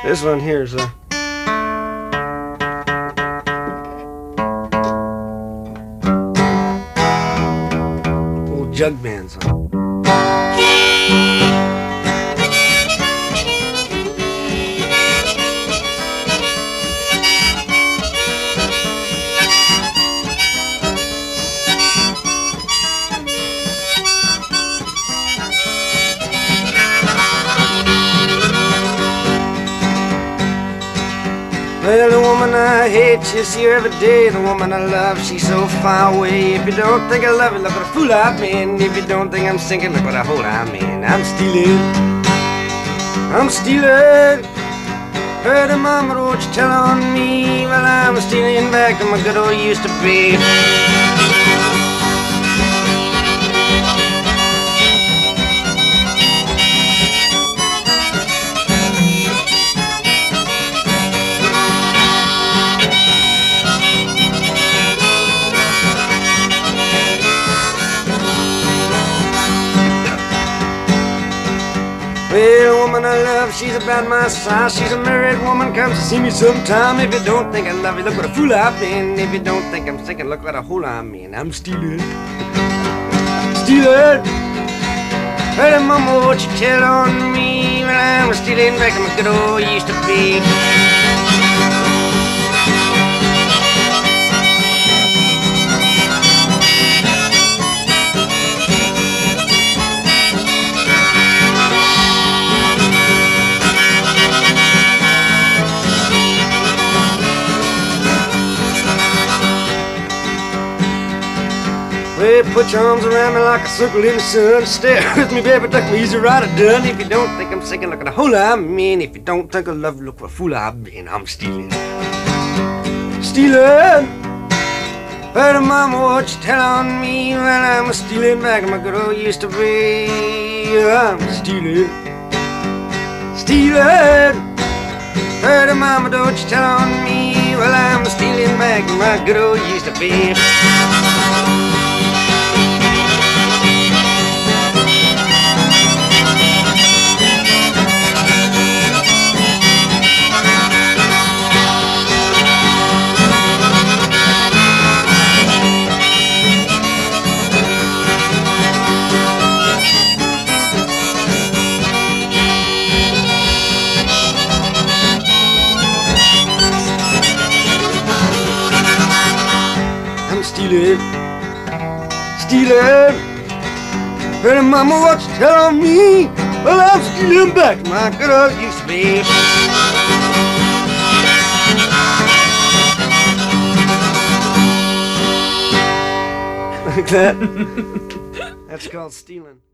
This one here is a old jug band song. Well, the woman I hate, she's here every day. The woman I love, she's so far away. If you don't think I love you, look what a fool I've been. If you don't think I'm sinking, look what a hole I'm in. I'm stealing. Heard her mama, won't you tell on me? Well, I'm stealing back to my good old used to be. Well, the woman I love, she's about my size. She's a married woman, comes to see me sometime. If you don't think I love you, look what a fool I've been. If you don't think I'm sinking, look what a hole I'm in. I'm stealing. Hey, mama, won't you tell on me? Well, I'm stealing back to my good old used to be. Well, put your arms around me like a circle in the sun. Stay with me, baby, tuck me easy right or done. If you don't think I'm sinking, look at the hole I'm in. If you don't think I love you, look what a fool I've been. I'm stealing. Hey, mama, won't you tell on me? Well, I'm stealing back my good old used to be. I'm stealing. Hey, mama, don't you tell on me? Well, I'm stealing back my good old used to be. Stealing. Hey, mama, what you tell on me? Well, I'm stealing back my good old used to be. Like that. That's called stealing.